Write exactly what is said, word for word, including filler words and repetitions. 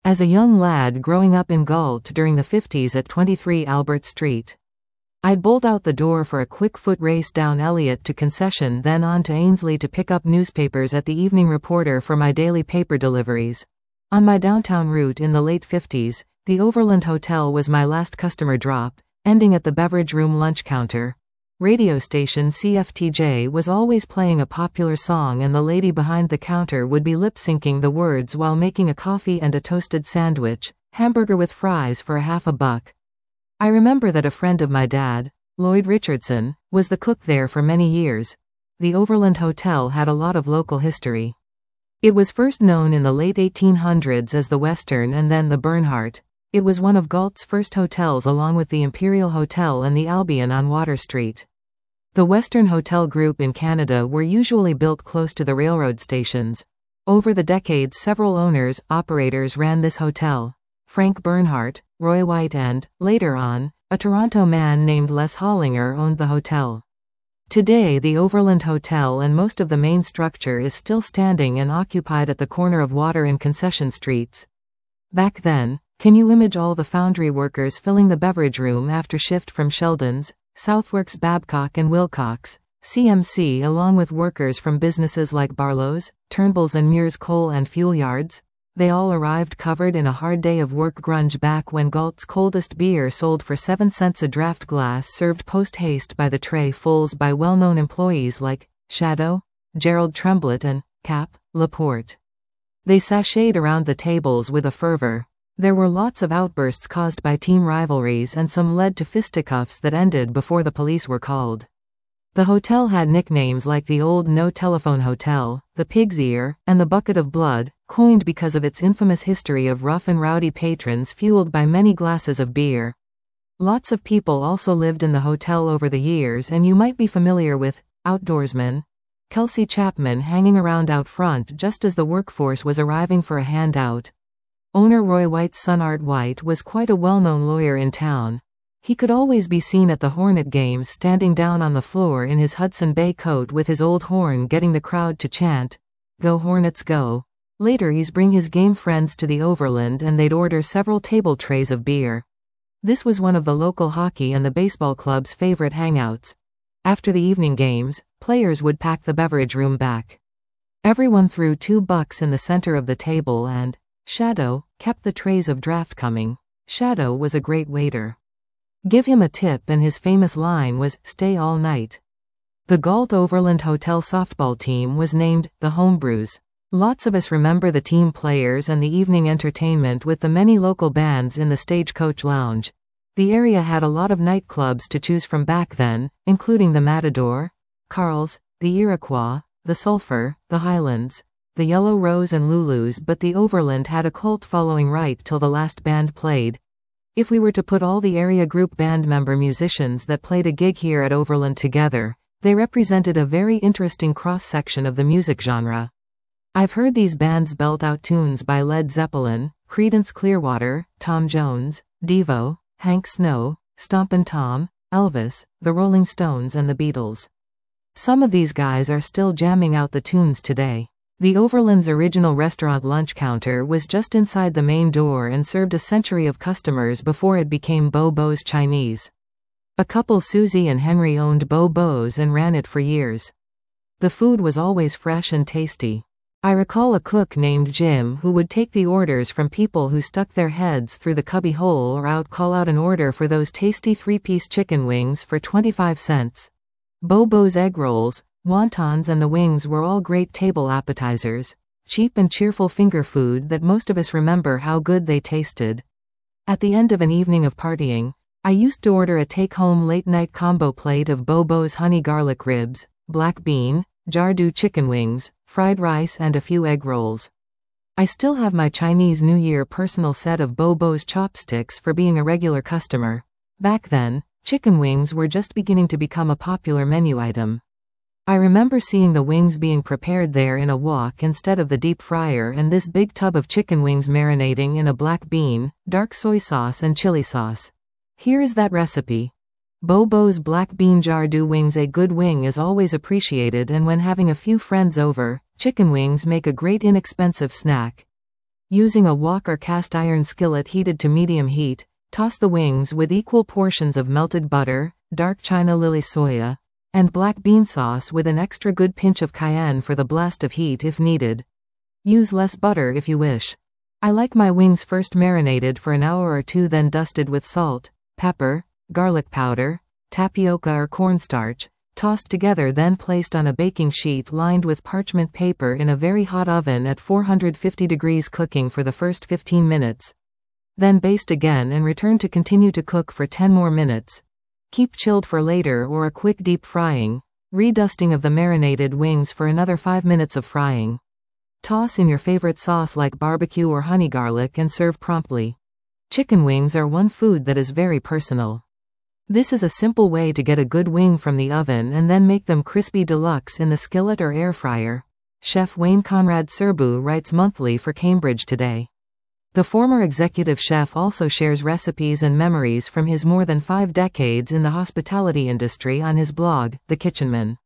As a young lad growing up in Galt during the fifties at twenty-three Albert Street, I'd bolt out the door for a quick foot race down Elliott to Concession, then on to Ainsley to pick up newspapers at the Evening Reporter for my daily paper deliveries. On my downtown route in the late fifties, the Overland Hotel was my last customer drop, ending at the beverage room lunch counter. Radio station C F T J was always playing a popular song, and the lady behind the counter would be lip-syncing the words while making a coffee and a toasted sandwich, hamburger with fries for a half a buck. I remember that a friend of my dad, Lloyd Richardson, was the cook there for many years. The Overland Hotel had a lot of local history. It was first known in the late eighteen hundreds as the Western and then the Bernhardt. It was one of Galt's first hotels along with the Imperial Hotel and the Albion on Water Street. The Western Hotel Group in Canada were usually built close to the railroad stations. Over the decades, several owners, operators ran this hotel. Frank Bernhardt, Roy White and, later on, a Toronto man named Les Hollinger owned the hotel. Today the Overland Hotel and most of the main structure is still standing and occupied at the corner of Water and Concession Streets. Back then, can you imagine all the foundry workers filling the beverage room after shift from Sheldon's, Southworks, Babcock and Wilcox, C M C, along with workers from businesses like Barlow's, Turnbull's and Muir's coal and fuel yards? They all arrived covered in a hard day of work. Grunge back when Galt's coldest beer sold for seven cents a draft glass, served post-haste by the tray-fulls by well-known employees like Shadow, Gerald Tremblett and Cap Laporte. They sashayed around the tables with a fervor. There were lots of outbursts caused by team rivalries, and some led to fisticuffs that ended before the police were called. The hotel had nicknames like the Old No Telephone Hotel, the Pig's Ear, and the Bucket of Blood, coined because of its infamous history of rough and rowdy patrons fueled by many glasses of beer. Lots of people also lived in the hotel over the years, and you might be familiar with Outdoorsman Kelsey Chapman hanging around out front just as the workforce was arriving for a handout. Owner Roy White's son Art White was quite a well-known lawyer in town. He could always be seen at the Hornet games standing down on the floor in his Hudson Bay coat with his old horn, getting the crowd to chant, "Go Hornets go." Later he'd bring his game friends to the Overland and they'd order several table trays of beer. This was one of the local hockey and the baseball club's favorite hangouts. After the evening games, players would pack the beverage room back. Everyone threw two bucks in the center of the table, and Shadow kept the trays of draft coming. Shadow was a great waiter. Give him a tip, and his famous line was, "Stay all night." The Galt Overland Hotel softball team was named the Homebrews. Lots of us remember the team players and the evening entertainment with the many local bands in the Stagecoach Lounge. The area had a lot of nightclubs to choose from back then, including the Matador, Carl's, the Iroquois, the Sulphur, the Highlands, the Yellow Rose and Lulu's, but the Overland had a cult following right till the last band played. If we were to put all the area group band member musicians that played a gig here at Overland together, they represented a very interesting cross-section of the music genre. I've heard these bands belt out tunes by Led Zeppelin, Creedence Clearwater, Tom Jones, Devo, Hank Snow, Stompin' Tom, Elvis, the Rolling Stones and the Beatles. Some of these guys are still jamming out the tunes today. The Overland's original restaurant lunch counter was just inside the main door and served a century of customers before it became Bo Bo's Chinese. A couple, Susie and Henry, owned Bo Bo's and ran it for years. The food was always fresh and tasty. I recall a cook named Jim who would take the orders from people who stuck their heads through the cubby hole or out call out an order for those tasty three-piece chicken wings for twenty-five cents. Bo Bo's egg rolls, wontons and the wings were all great table appetizers, cheap and cheerful finger food that most of us remember how good they tasted. At the end of an evening of partying, I used to order a take-home late-night combo plate of Bo Bo's honey garlic ribs, black bean, Jardu chicken wings, fried rice and a few egg rolls. I still have my Chinese New Year personal set of Bo Bo's chopsticks for being a regular customer. Back then, chicken wings were just beginning to become a popular menu item. I remember seeing the wings being prepared there in a wok instead of the deep fryer, and this big tub of chicken wings marinating in a black bean, dark soy sauce and chili sauce. Here is that recipe. Bo Bo's black bean Jardu wings. A good wing is always appreciated, and when having a few friends over, chicken wings make a great inexpensive snack. Using a wok or cast iron skillet heated to medium heat, toss the wings with equal portions of melted butter, dark China lily soya, and black bean sauce with an extra good pinch of cayenne for the blast of heat if needed. Use less butter if you wish. I like my wings first marinated for an hour or two, then dusted with salt, pepper, garlic powder, tapioca or cornstarch, tossed together, then placed on a baking sheet lined with parchment paper in a very hot oven at four hundred fifty degrees, cooking for the first fifteen minutes. Then baste again and return to continue to cook for ten more minutes. Keep chilled for later or a quick deep frying. Redusting of the marinated wings for another five minutes of frying. Toss in your favorite sauce like barbecue or honey garlic and serve promptly. Chicken wings are one food that is very personal. This is a simple way to get a good wing from the oven and then make them crispy deluxe in the skillet or air fryer. Chef Wayne Conrad Serbu writes monthly for Cambridge Today. The former executive chef also shares recipes and memories from his more than five decades in the hospitality industry on his blog, The Kitchenman.